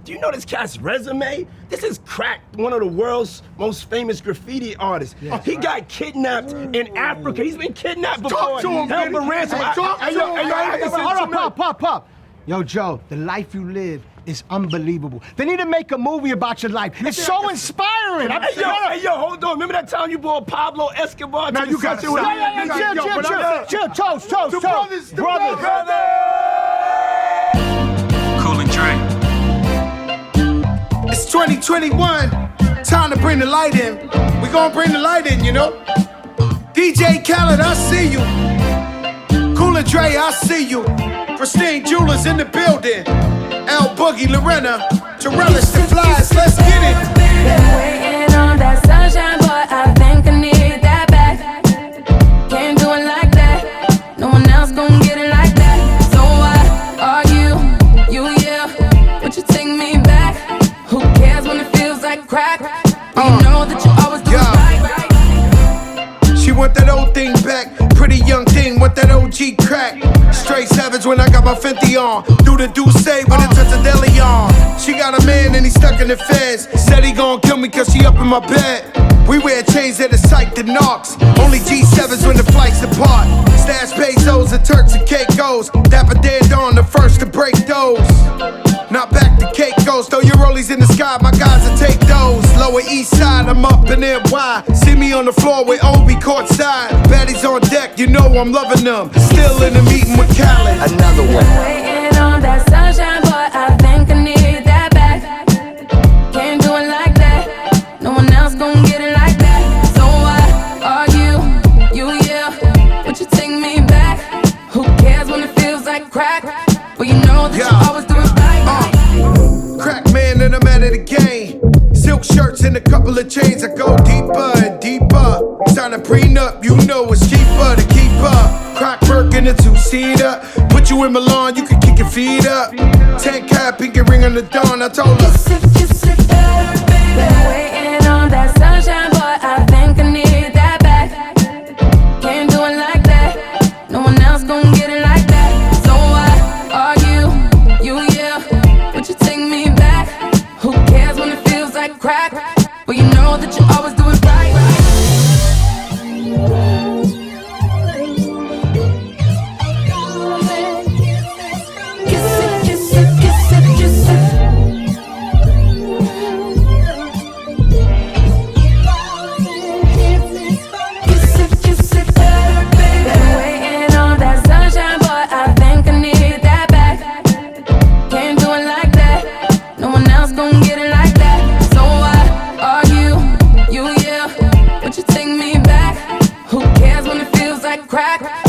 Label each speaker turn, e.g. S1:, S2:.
S1: Do you know this cat's resume? This is Crack, one of the world's most famous graffiti artists. He got kidnapped in Africa. He's been kidnapped before.
S2: Talk to him,
S1: held for ransom.
S2: Hold on, pop. Yo, Joe, the life you live is unbelievable. They need to make a movie about your life. It's so inspiring.
S1: Hey, yo, hold on. Remember that time you brought Pablo Escobar to
S2: Now you got to chill. Toast. Brothers.
S3: Cool and Dre.
S4: It's 2021, time to bring the light in. We gonna bring the light in, you know? DJ Khaled, I see you. Cool and Dre, I see you. Pristine Jewelers in the building. L Boogie, Lorena, to relish the flies, let's get it.
S5: Been waiting on that sunshine, but I think I need that back. Can't do it like that. No one else gon' get it like that. So why are you, yeah? Would you take me back? Who cares when it feels like crack? You know that you always do it right.
S4: She want that old thing back. Pretty young thing, want that OG crack. Straight savage when I got my Fenty on. Do the say when it touch a deli on. She got a man and he stuck in the feds. Said he gon' kill me cause she up in my bed. We wear chains that is psyched to knocks. Only G7s when the flights apart. Stash pesos and Turks and Caicos. Dapper Dan Dawn, the first to break those. Not back to Caicos. Throw your rollies in the sky, my guys will take those. Lower East Side, I'm up in NY. See me on the floor with Obi courtside. Baddies on deck, you know I'm loving them. Still in the meeting with Khaled.
S1: Another one.
S5: Waiting on that sunshine, but I think I need that back. Can't do it like that. No one else gon' get it like that. So why are you, yeah? Would you take me back? Who cares when it feels like crack? Well, you know that you always do it right.
S4: Crack man and I'm out of the game. Silk shirts and a couple of chains. I go deeper and deeper. Sign a prenup, you know it's cheaper to keep up. Crack work in a two-seater. Put you in Milan, you can kick your feet up. 10 cap, pinky ring on the dawn. I told her.
S5: Been waiting on that sunshine, but I think I need that back. Can't do it like that. No one else gon' get it like that. So why are you, yeah? Would you take me back? Who cares when it feels like crack? Well, you know that you always do it right. Crack.